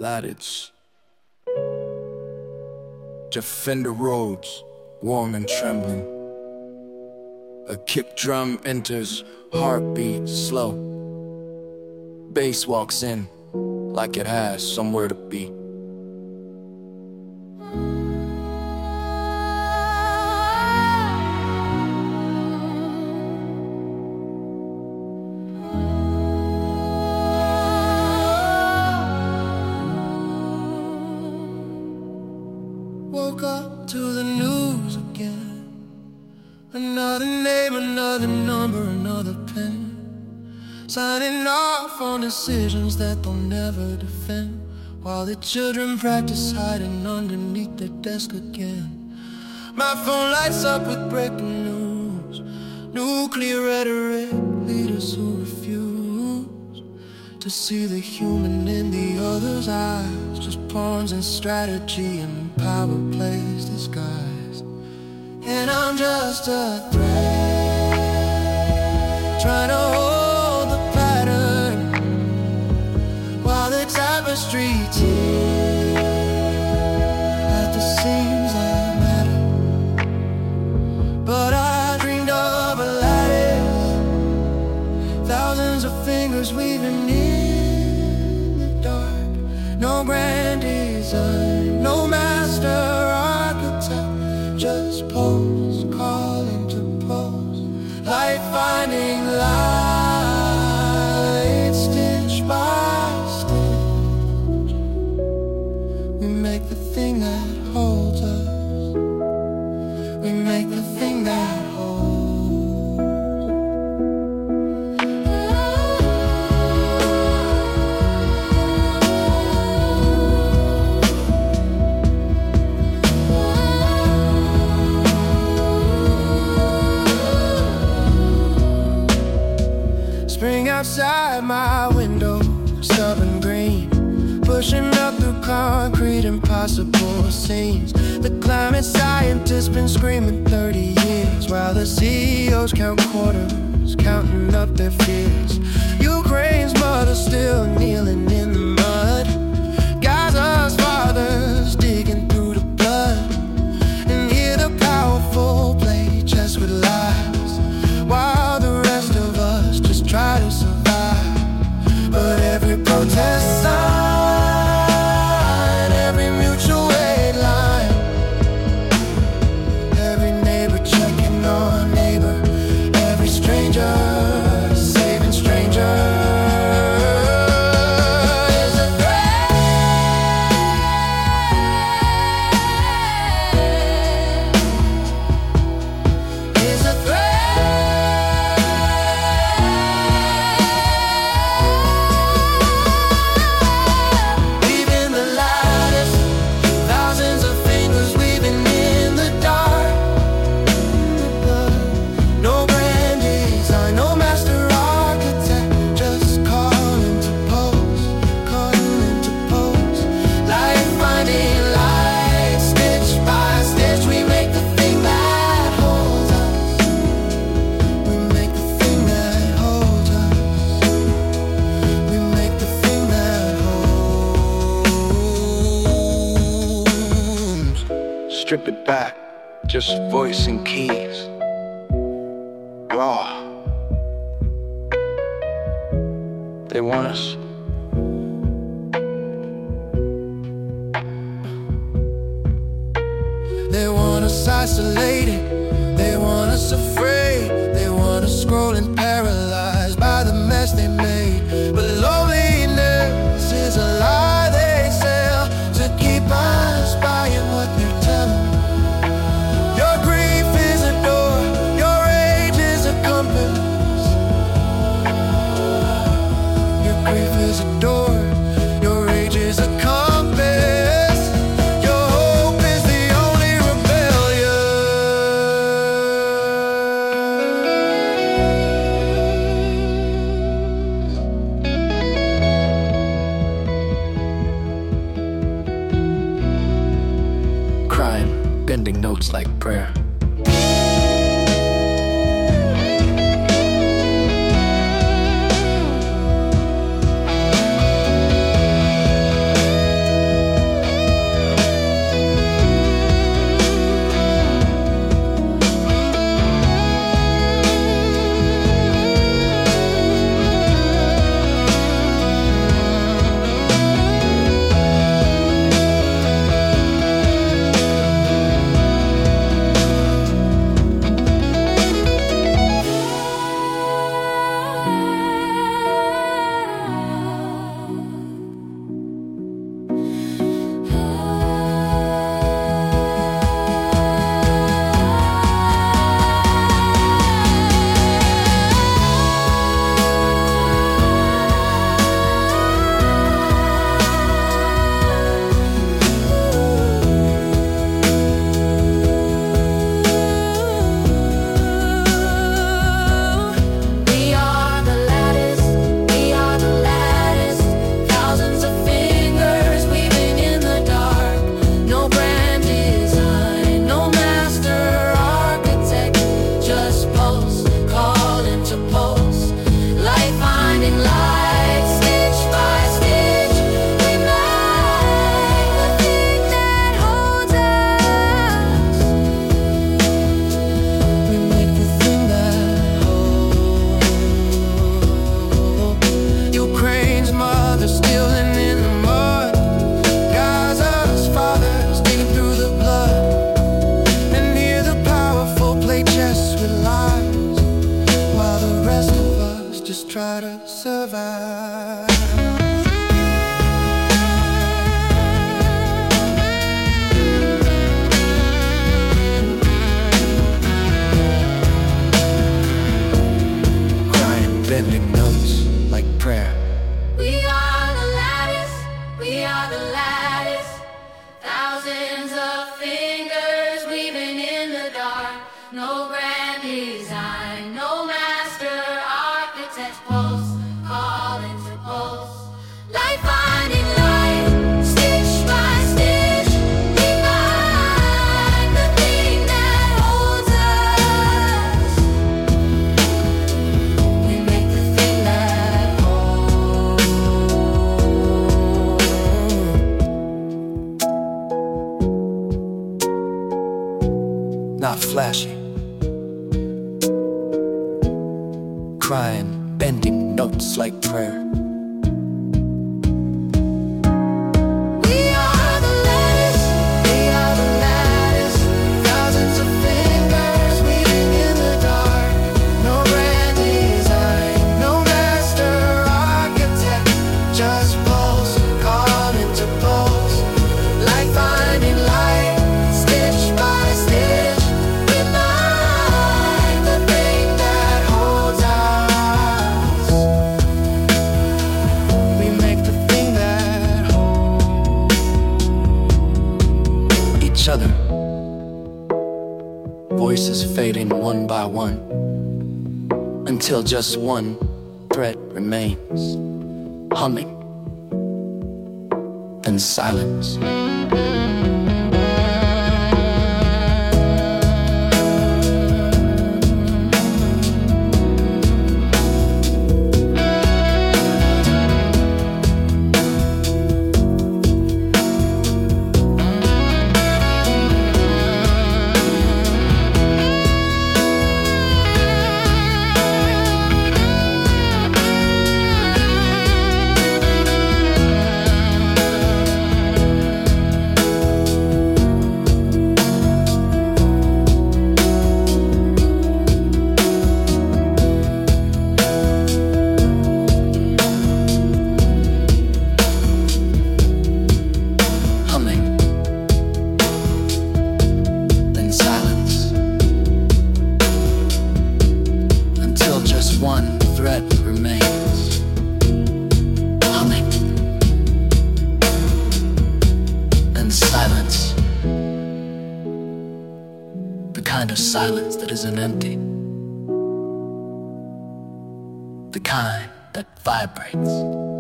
Lattice. Defender roads, warm and trembling. A kick drum enters, heartbeat slow. Bass walks in, like it has somewhere to be. Woke up to the news again. Another name, another number, another pen. Signing off on decisions that they'll never defend, while the children practice hiding underneath their desk again. My phone lights up with breaking news. Nuclear rhetoric, leaders who refuse to see the human in the other's eyes. Just pawns and strategy and power plays disguised. And I'm just a thread, trying to hold the pattern, while the tapestry tears at the seams that matter. But I dreamed of a lattice, thousands of fingers weaving in the dark. No grand design, no master architect, just pose, calling to pose. Light finding light, stitch by stitch. We make the thing that holds us. We make the thing that holds. Spring outside my window, stubborn green, pushing up through concrete, impossible scenes. The climate scientists been screaming 30 years, while the CEOs count quarters, counting up their fears. Ukraine's mother still kneeling in the mud, Gaza's fathers digging through the blood, and hear the powerful play chess with lies, while the rest of us just try to survive. But every protest sign, every mutual aid line, every neighbor checking on neighbor, every stranger saving stranger is a threat, is a threat. Weaving the lattice, thousands of fingers weaving in the dark. No grand design, no master architect, just calling to pose, calling to pose. Light finding light, stitch by stitch. We make the thing that holds us. We make the thing that holds us. We make the thing that holds. Strip it back, just voice and keys. Raw. They want us. They want us isolated, they want us afraid, they want us scrolling paralyzed by the mess they made. But loneliness is a lie they sell to keep us buying what they're telling. Your grief is a door, your rage is a compass. Your grief is a door, your rage is a compass. Your hope is the only rebellion. Crying, bending notes like prayer. flashy, crying, bending notes like prayer. Other voices fading one by one until just one thread remains, humming in silence. One thread remains, humming in silence. The kind of silence that isn't empty, the kind that vibrates.